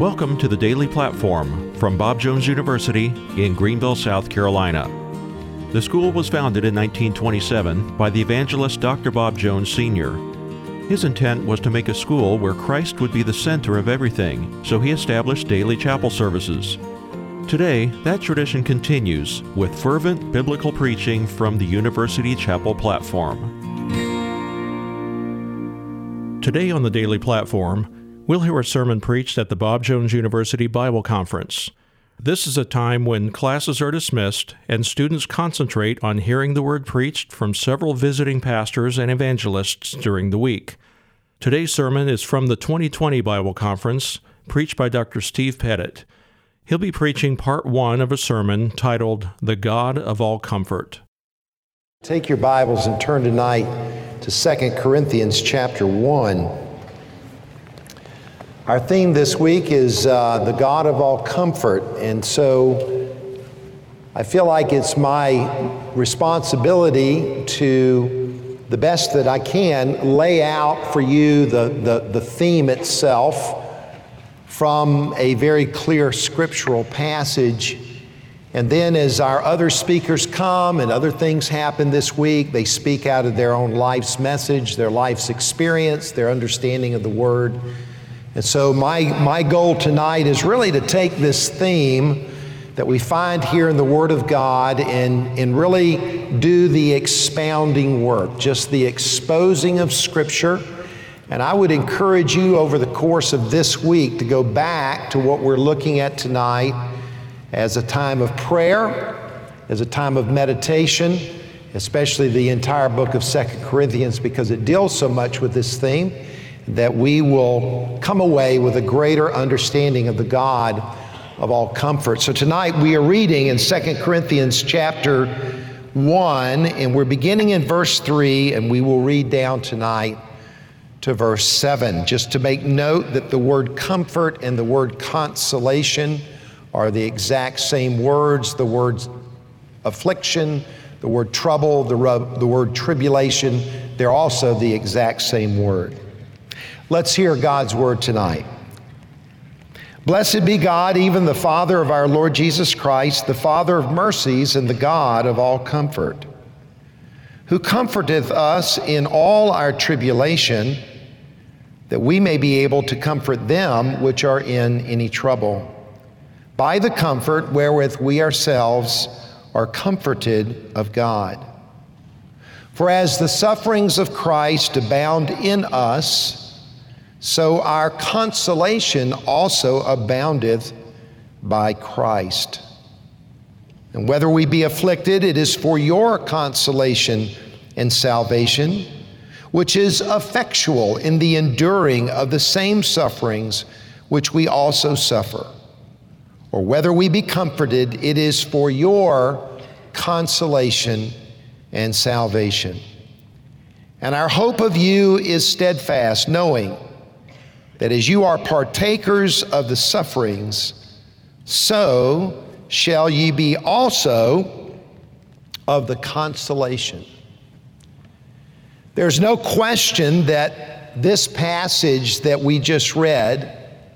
Welcome to the Daily Platform from Bob Jones University in Greenville, South Carolina. The school was founded in 1927 by the evangelist Dr. Bob Jones Sr. His intent was to make a school where Christ would be the center of everything, so he established daily chapel services. Today, that tradition continues with fervent biblical preaching from the University Chapel platform. Today on the Daily Platform, we'll hear a sermon preached at the Bob Jones University Bible Conference. This is a time when classes are dismissed and students concentrate on hearing the word preached from several visiting pastors and evangelists during the week. Today's sermon is from the 2020 Bible Conference, preached by Dr. Steve Pettit. He'll be preaching part one of a sermon titled, The God of All Comfort. Take your Bibles and turn tonight to 2 Corinthians chapter 1. Our theme this week is the God of all comfort, and so I feel like it's my responsibility to, the best that I can, lay out for you the theme itself from a very clear scriptural passage. And then as our other speakers come and other things happen this week, they speak out of their own life's message, their life's experience, their understanding of the Word. And so my goal tonight is really to take this theme that we find here in the Word of God and really do the expounding work, just the exposing of Scripture. And I would encourage you over the course of this week to go back to what we're looking at tonight as a time of prayer, as a time of meditation, especially the entire book of 2 Corinthians, because it deals so much with this theme, that we will come away with a greater understanding of the God of all comfort. So tonight we are reading in 2 Corinthians chapter 1, and we're beginning in verse 3, and we will read down tonight to verse 7. Just to make note that the word comfort and the word consolation are the exact same words. The word affliction, the word trouble, the word tribulation, they're also the exact same word. Let's hear God's word tonight. Blessed be God, even the Father of our Lord Jesus Christ, the Father of mercies and the God of all comfort, who comforteth us in all our tribulation, that we may be able to comfort them which are in any trouble, by the comfort wherewith we ourselves are comforted of God. For as the sufferings of Christ abound in us, so our consolation also aboundeth by Christ. And whether we be afflicted, it is for your consolation and salvation, which is effectual in the enduring of the same sufferings which we also suffer. Or whether we be comforted, it is for your consolation and salvation. And our hope of you is steadfast, knowing that as you are partakers of the sufferings, so shall ye be also of the consolation. There's no question that this passage that we just read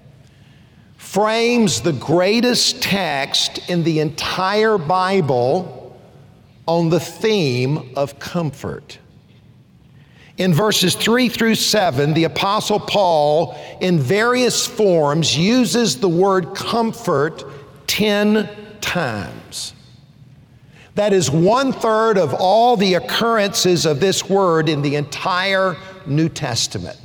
frames the greatest text in the entire Bible on the theme of comfort. In verses 3 through 7, the Apostle Paul, in various forms, uses the word comfort 10 times. That is 1/3 of all the occurrences of this word in the entire New Testament.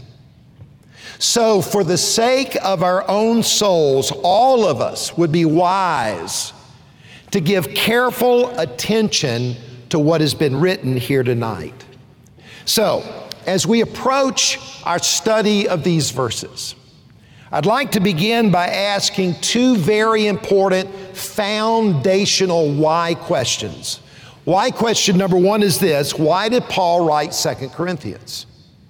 So, for the sake of our own souls, all of us would be wise to give careful attention to what has been written here tonight. So, as we approach our study of these verses, I'd like to begin by asking two very important foundational why questions. Why question number one is this: why did Paul write 2 Corinthians?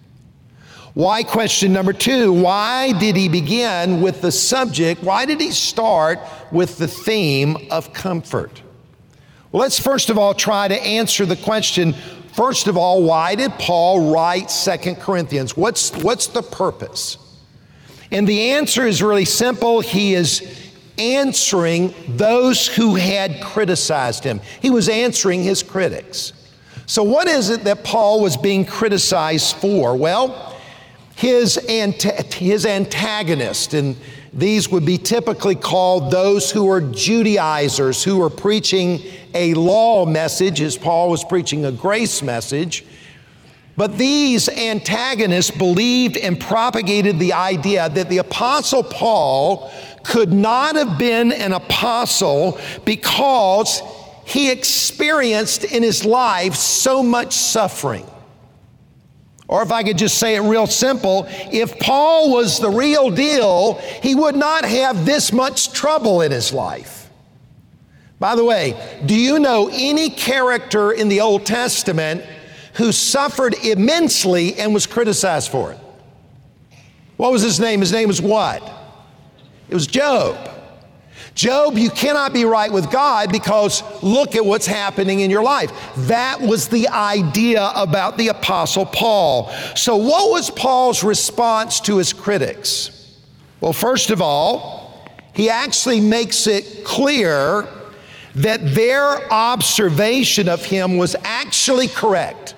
Why question number two: why did he begin with the subject? Why did he start with the theme of comfort? Well, let's first of all try to answer the question. First of all, why did Paul write 2 Corinthians? What's the purpose? And the answer is really simple. He is answering those who had criticized him. He was answering his critics. So what is it that Paul was being criticized for? Well, his antagonist, and these would be typically called those who are Judaizers, who are preaching a law message, as Paul was preaching a grace message. But these antagonists believed and propagated the idea that the Apostle Paul could not have been an apostle because he experienced in his life so much suffering. Or if I could just say it real simple, if Paul was the real deal, he would not have this much trouble in his life. By the way, do you know any character in the Old Testament who suffered immensely and was criticized for it? What was his name? His name was what? It was Job. Job, you cannot be right with God because look at what's happening in your life. That was the idea about the Apostle Paul. So what was Paul's response to his critics? Well, first of all, he actually makes it clear that their observation of him was actually correct.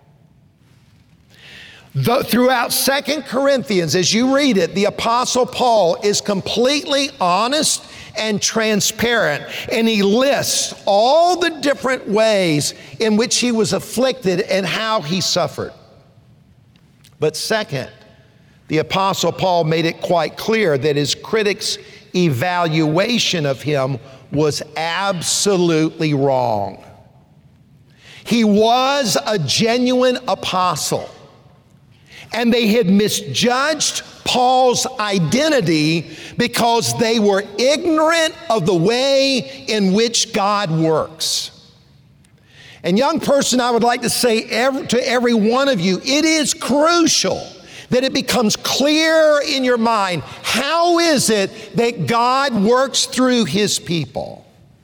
Throughout 2 Corinthians, as you read it, the Apostle Paul is completely honest and transparent, and he lists all the different ways in which he was afflicted and how he suffered. But second, the Apostle Paul made it quite clear that his critics' evaluation of him was absolutely wrong. He was a genuine apostle, and they had misjudged Paul's identity because they were ignorant of the way in which God works. And young person, I would like to say to every one of you, it is crucial that it becomes clear in your mind, how is it that God works through his people?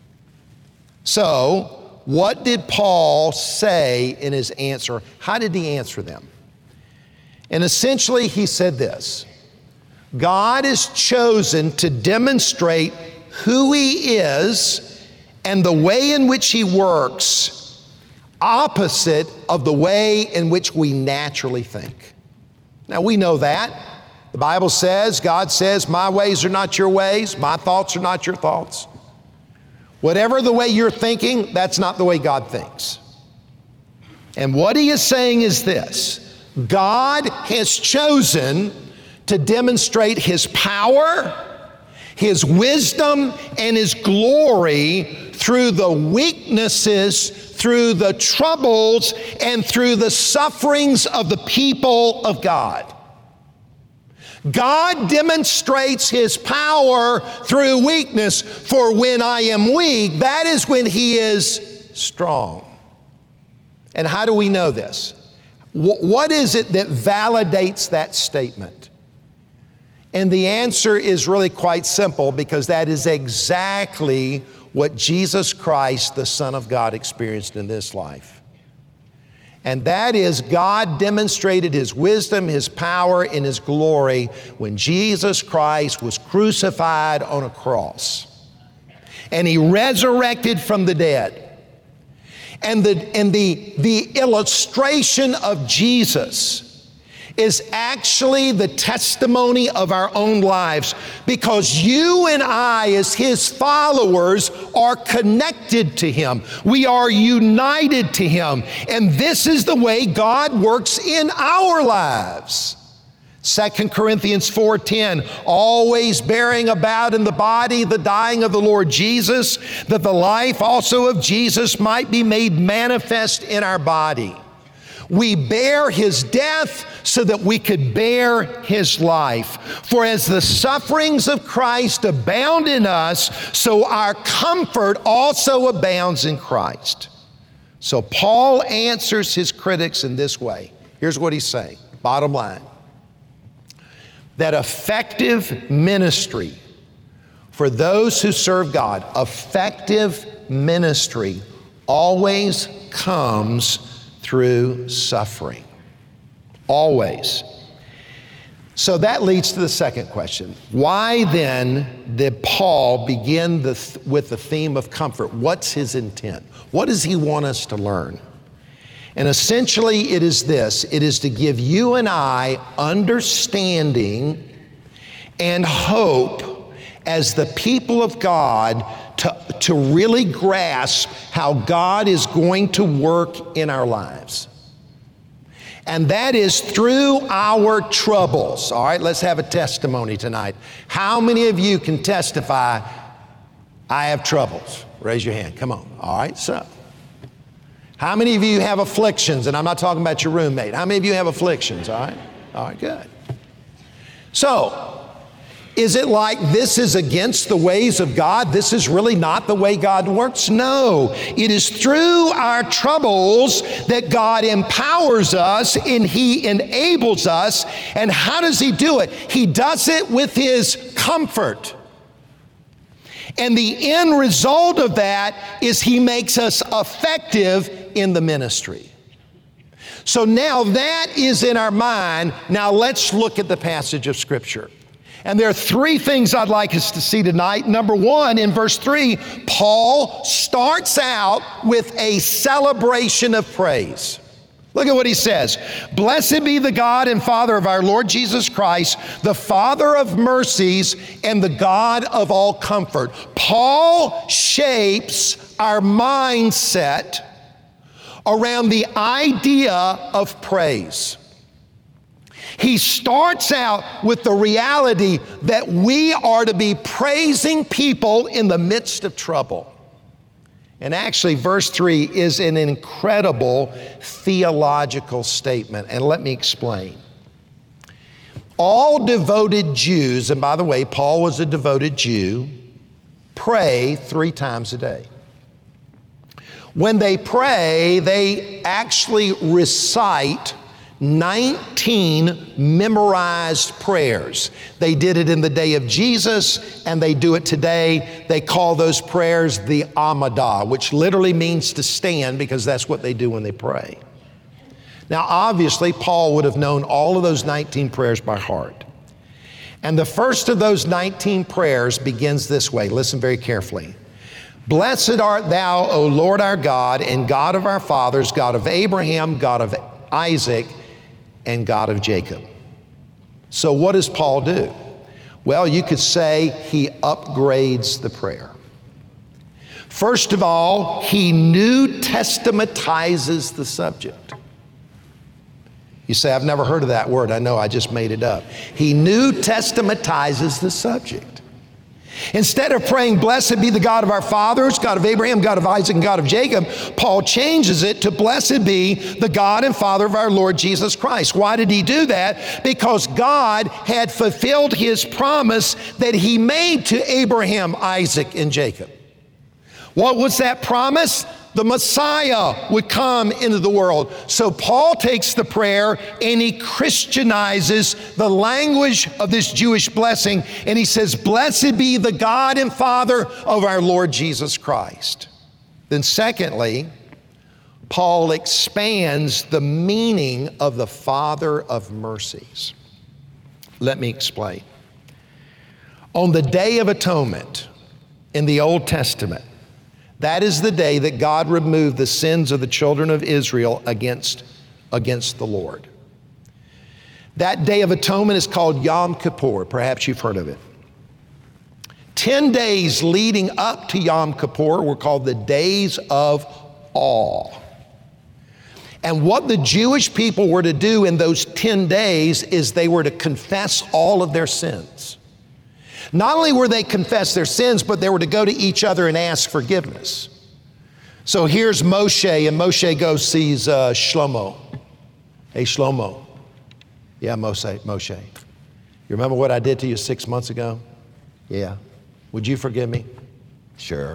So, what did Paul say in his answer? How did he answer them? And essentially he said this: God is chosen to demonstrate who he is and the way in which he works, opposite of the way in which we naturally think. Now we know that. The Bible says, God says, my ways are not your ways, my thoughts are not your thoughts. Whatever the way you're thinking, that's not the way God thinks. And what he is saying is this: God has chosen to demonstrate his power, his wisdom, and his glory through the weaknesses, through the troubles, and through the sufferings of the people of God. God demonstrates his power through weakness, for when I am weak, that is when he is strong. And how do we know this? What is it that validates that statement? And the answer is really quite simple, because that is exactly what Jesus Christ, the Son of God, experienced in this life. And that is, God demonstrated his wisdom, his power, and his glory when Jesus Christ was crucified on a cross. And he resurrected from the dead. And the illustration of Jesus is actually the testimony of our own lives, because you and I, as his followers, are connected to him. We are united to him. And this is the way God works in our lives. 2 Corinthians 4:10, always bearing about in the body the dying of the Lord Jesus, that the life also of Jesus might be made manifest in our body. We bear his death so that we could bear his life. For as the sufferings of Christ abound in us, so our comfort also abounds in Christ. So Paul answers his critics in this way. Here's what he's saying, bottom line: that effective ministry for those who serve God, effective ministry always comes through suffering. Always. So that leads to the second question. Why then did Paul begin with the theme of comfort? What's his intent? What does he want us to learn? And essentially it is this. It is to give you and I understanding and hope as the people of God to really grasp how God is going to work in our lives. And that is through our troubles. All right, let's have a testimony tonight. How many of you can testify, I have troubles? Raise your hand, come on. All right, so. How many of you have afflictions? And I'm not talking about your roommate. How many of you have afflictions, all right? All right, good. So, is it like this is against the ways of God? This is really not the way God works? No. It is through our troubles that God empowers us and He enables us. And how does He do it? He does it with His comfort. And the end result of that is He makes us effective in the ministry. So now that is in our mind. Now let's look at the passage of Scripture. And there are three things I'd like us to see tonight. Number one, in verse 3, Paul starts out with a celebration of praise. Look at what he says. Blessed be the God and Father of our Lord Jesus Christ, the Father of mercies and the God of all comfort. Paul shapes our mindset around the idea of praise. He starts out with the reality that we are to be praising people in the midst of trouble. And actually, verse 3 is an incredible theological statement. And let me explain. All devoted Jews, and by the way, Paul was a devoted Jew, pray 3 times a day. When they pray, they actually recite 19 memorized prayers. They did it in the day of Jesus, and they do it today. They call those prayers the Amidah, which literally means to stand, because that's what they do when they pray. Now, obviously, Paul would have known all of those 19 prayers by heart. And the first of those 19 prayers begins this way. Listen very carefully. Blessed art thou, O Lord our God, and God of our fathers, God of Abraham, God of Isaac, and God of Jacob. So what does Paul do? Well, you could say he upgrades the prayer. First of all, he New Testamentizes the subject. You say, I've never heard of that word. I know, I just made it up. He New Testamentizes the subject. Instead of praying, blessed be the God of our fathers, God of Abraham, God of Isaac, and God of Jacob, Paul changes it to blessed be the God and Father of our Lord Jesus Christ. Why did he do that? Because God had fulfilled His promise that He made to Abraham, Isaac, and Jacob. What was that promise? The Messiah would come into the world. So Paul takes the prayer and he Christianizes the language of this Jewish blessing, and he says, blessed be the God and Father of our Lord Jesus Christ. Then secondly, Paul expands the meaning of the Father of mercies. Let me explain. On the Day of Atonement in the Old Testament, that is the day that God removed the sins of the children of Israel against the Lord. That Day of Atonement is called Yom Kippur. Perhaps you've heard of it. 10 days leading up to Yom Kippur were called the Days of Awe. And what the Jewish people were to do in those 10 days is they were to confess all of their sins. Not only were they confess their sins, but they were to go to each other and ask forgiveness. So here's Moshe, and Moshe goes sees Shlomo. Hey, Shlomo. Yeah, Moshe. You remember what I did to you 6 months ago? Yeah. Would you forgive me? Sure.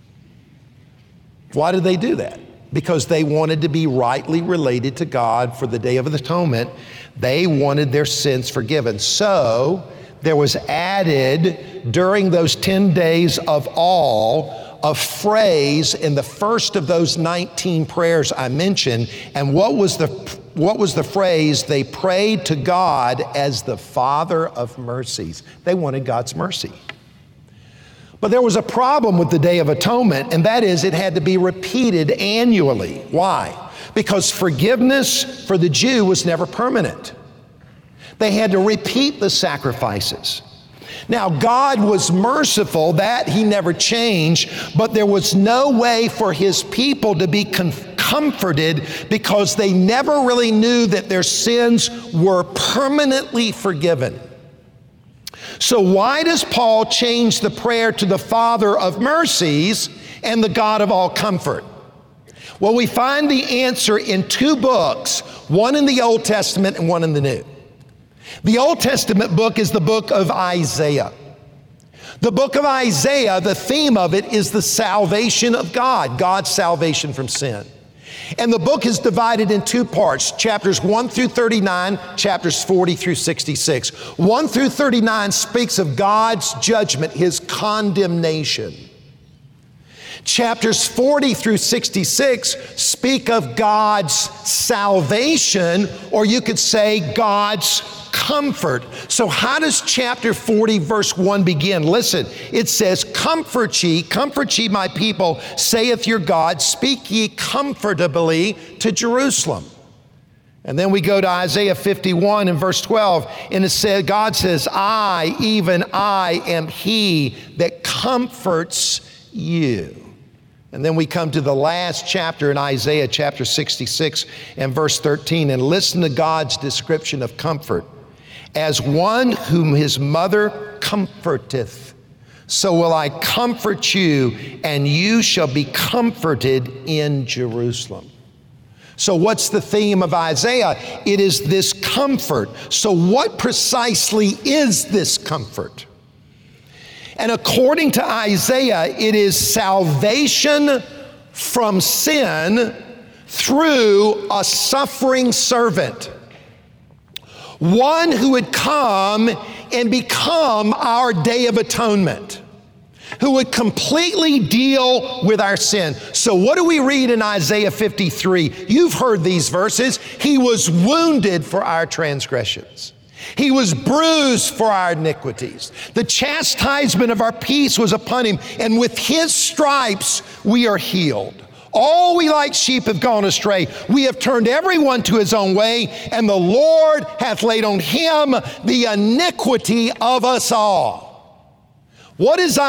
Why did they do that? Because they wanted to be rightly related to God for the Day of Atonement. They wanted their sins forgiven. So there was added during those 10 days of awe a phrase in the first of those 19 prayers I mentioned. And what was the what was the phrase? They prayed to God as the Father of mercies. They wanted God's mercy. But there was a problem with the Day of Atonement, and that is it had to be repeated annually. Why? Because forgiveness for the Jew was never permanent. They had to repeat the sacrifices. Now, God was merciful, that He never changed, but there was no way for His people to be comforted because they never really knew that their sins were permanently forgiven. So why does Paul change the prayer to the Father of mercies and the God of all comfort? Well, we find the answer in two books, one in the Old Testament and one in the New. The Old Testament book is the book of Isaiah. The book of Isaiah, the theme of it is the salvation of God, God's salvation from sin. And the book is divided in two parts, chapters 1 through 39, chapters 40 through 66. 1 through 39 speaks of God's judgment, His condemnation. Chapters 40 through 66 speak of God's salvation, or you could say God's comfort. So how does chapter 40 verse 1 begin? Listen, it says, comfort ye, my people, saith your God, speak ye comfortably to Jerusalem. And then we go to Isaiah 51 and verse 12, and it says, God says, I, even I, am He that comforts you. And then we come to the last chapter in Isaiah, chapter 66 and verse 13, and listen to God's description of comfort. As one whom his mother comforteth, so will I comfort you, and you shall be comforted in Jerusalem. So what's the theme of Isaiah? It is this comfort. So what precisely is this comfort? And according to Isaiah, it is salvation from sin through a suffering servant. One who would come and become our Day of Atonement, who would completely deal with our sin. So what do we read in Isaiah 53? You've heard these verses. He was wounded for our transgressions. He was bruised for our iniquities. The chastisement of our peace was upon Him, and with His stripes we are healed. All we like sheep have gone astray. We have turned everyone to his own way, and the Lord hath laid on Him the iniquity of us all. What is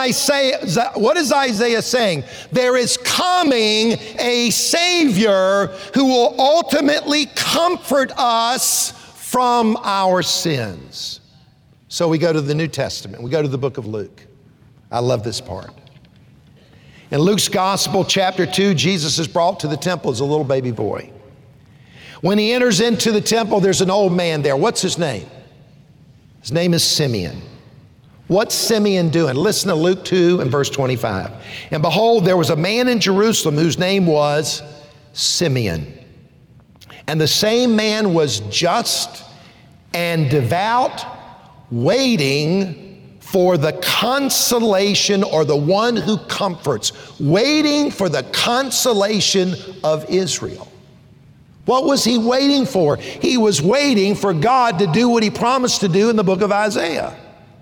Isaiah saying? There is coming a Savior who will ultimately comfort us from our sins. So we go to the New Testament. We go to the book of Luke. I love this part. In Luke's Gospel, chapter 2, Jesus is brought to the temple as a little baby boy. When He enters into the temple, there's an old man there. What's his name? His name is Simeon. What's Simeon doing? Listen to Luke 2 and verse 25. And behold, there was a man in Jerusalem whose name was Simeon. And the same man was just and devout, waiting for the consolation, or the one who comforts, waiting for the consolation of Israel. What was he waiting for? He was waiting for God to do what He promised to do in the book of Isaiah.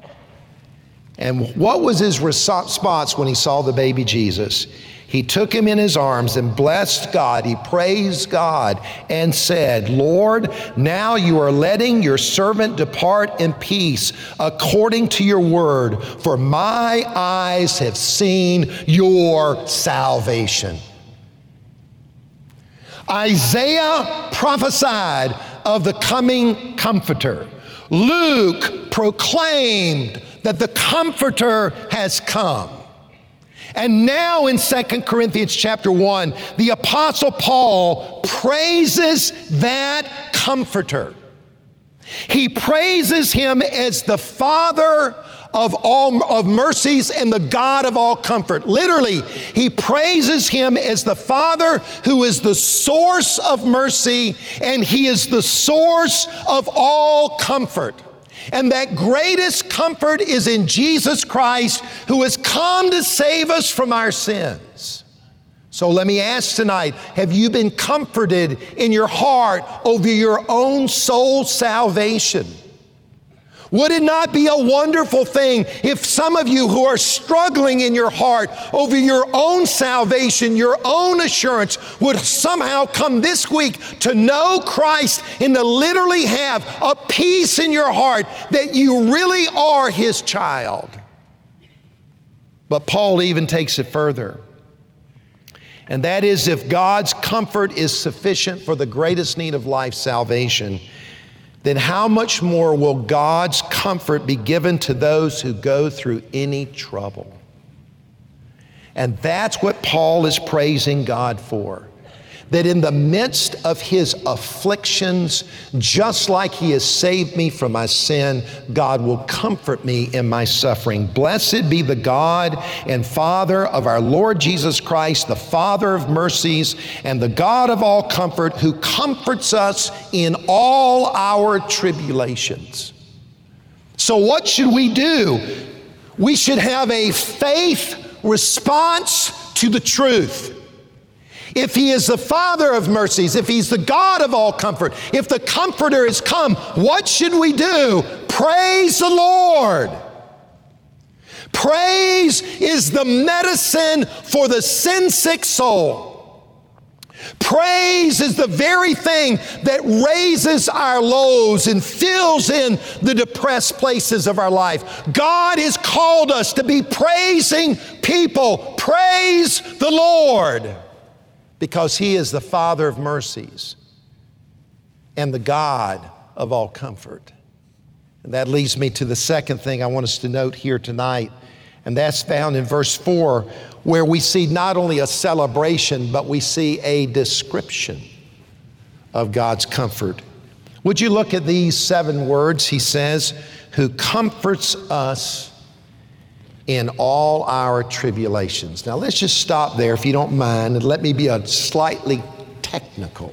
And what was his response when he saw the baby Jesus? He took Him in His arms and blessed God. He praised God and said, Lord, now You are letting Your servant depart in peace according to Your word, for my eyes have seen Your salvation. Isaiah prophesied of the coming Comforter. Luke proclaimed that the Comforter has come. And now in 2 Corinthians chapter 1, the Apostle Paul praises that Comforter. He praises Him as the Father of mercies and the God of all comfort. Literally, he praises Him as the Father who is the source of mercy, and He is the source of all comfort. And that greatest comfort is in Jesus Christ, who has come to save us from our sins. So let me ask tonight, have you been comforted in your heart over your own soul salvation? Would it not be a wonderful thing if some of you who are struggling in your heart over your own salvation, your own assurance, would somehow come this week to know Christ and to literally have a peace in your heart that you really are His child? But Paul even takes it further. And that is, if God's comfort is sufficient for the greatest need of life, salvation, then how much more will God's comfort be given to those who go through any trouble? And that's what Paul is praising God for. That in the midst of his afflictions, just like He has saved me from my sin, God will comfort me in my suffering. Blessed be the God and Father of our Lord Jesus Christ, the Father of mercies and the God of all comfort, who comforts us in all our tribulations. So what should we do? We should have a faith response to the truth. If He is the Father of mercies, if He's the God of all comfort, if the Comforter has come, what should we do? Praise the Lord. Praise is the medicine for the sin-sick soul. Praise is the very thing that raises our lows and fills in the depressed places of our life. God has called us to be praising people. Praise the Lord. Because He is the Father of mercies and the God of all comfort. And that leads me to the second thing I want us to note here tonight, and that's found in verse 4, where we see not only a celebration, but we see a description of God's comfort. Would you look at these 7 words? He says, who comforts us in all our tribulations. Now let's just stop there, if you don't mind, and let me be slightly technical.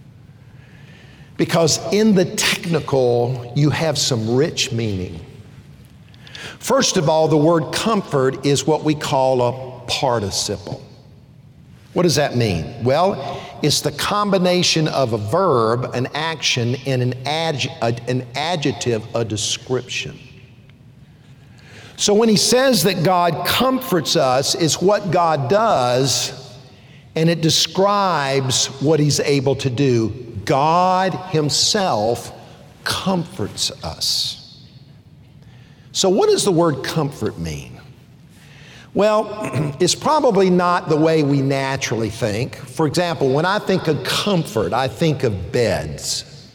Because in the technical, you have some rich meaning. First of all, the word comfort is what we call a participle. What does that mean? Well, it's the combination of a verb, an action, and an adjective, a description. So when he says that God comforts us, it's what God does, and it describes what He's able to do. God Himself comforts us. So what does the word comfort mean? Well, it's probably not the way we naturally think. For example, when I think of comfort, I think of beds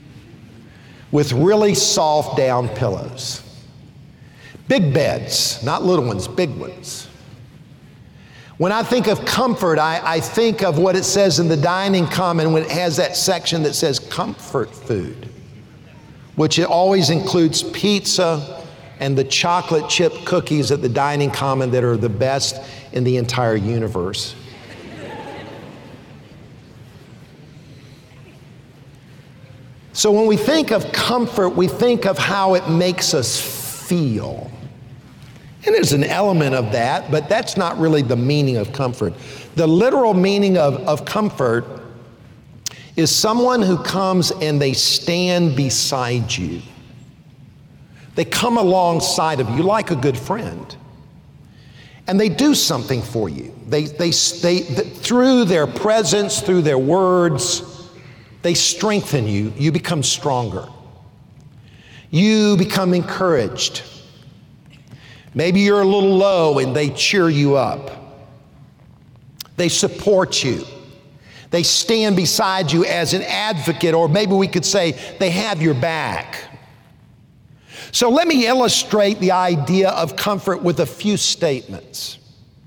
with really soft down pillows. Big beds, not little ones, big ones. When I think of comfort, I think of what it says in the dining common when it has that section that says comfort food, which it always includes pizza and the chocolate chip cookies at the dining common that are the best in the entire universe. So when we think of comfort, we think of how it makes us feel. And there's an element of that, but that's not really the meaning of comfort. The literal meaning of comfort is someone who comes and they stand beside you. They come alongside of you like a good friend. And they do something for you. They through their presence, through their words, they strengthen you. You become stronger. You become encouraged. Maybe you're a little low and they cheer you up. They support you. They stand beside you as an advocate, or maybe we could say they have your back. So let me illustrate the idea of comfort with a few statements.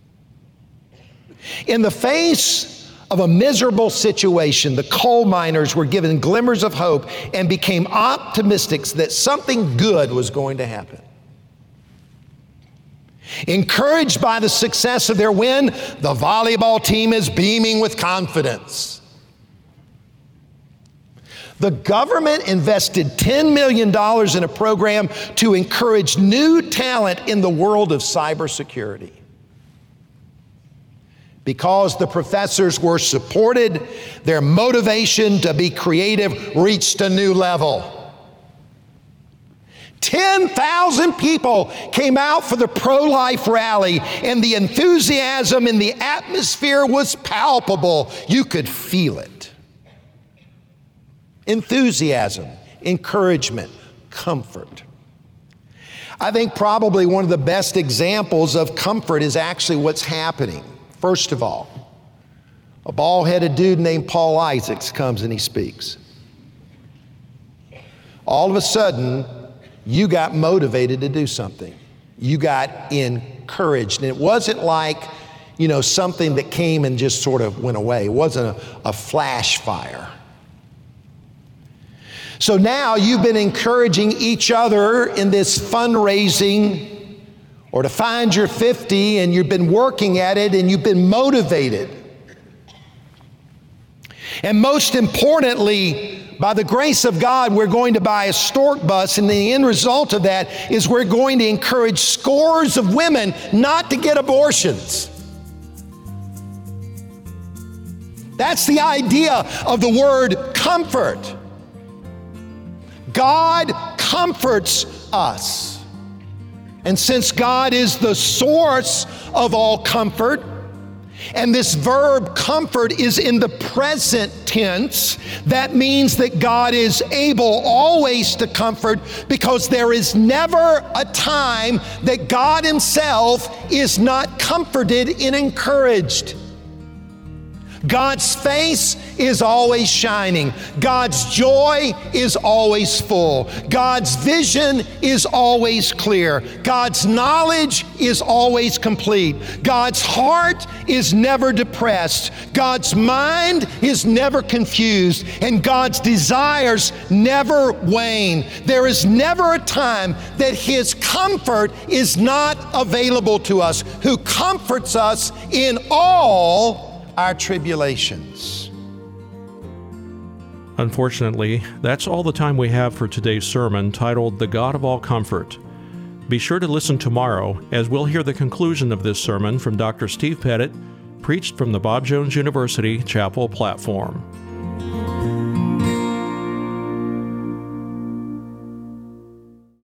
In the face of a miserable situation, the coal miners were given glimmers of hope and became optimistic that something good was going to happen. Encouraged by the success of their win, the volleyball team is beaming with confidence. The government invested $10 million in a program to encourage new talent in the world of cybersecurity. Because the professors were supported, their motivation to be creative reached a new level. 10,000 people came out for the pro-life rally, and the enthusiasm in the atmosphere was palpable. You could feel it. Enthusiasm, encouragement, comfort. I think probably one of the best examples of comfort is actually what's happening. First of all, a bald-headed dude named Paul Isaacs comes and he speaks. All of a sudden, you got motivated to do something. You got encouraged. And it wasn't like, something that came and just sort of went away. It wasn't a flash fire. So now you've been encouraging each other in this fundraising or to find your 50, and you've been working at it and you've been motivated. And most importantly, by the grace of God, we're going to buy a stork bus, and the end result of that is we're going to encourage scores of women not to get abortions. That's the idea of the word comfort. God comforts us. And since God is the source of all comfort, and this verb comfort is in the present tense, that means that God is able always to comfort, because there is never a time that God Himself is not comforted and encouraged. God's face is always shining. God's joy is always full. God's vision is always clear. God's knowledge is always complete. God's heart is never depressed. God's mind is never confused. And God's desires never wane. There is never a time that His comfort is not available to us, who comforts us in all our tribulations. Unfortunately, that's all the time we have for today's sermon, titled The God of All Comfort. Be sure to listen tomorrow, as we'll hear the conclusion of this sermon from Dr. Steve Pettit, preached from the Bob Jones University Chapel platform.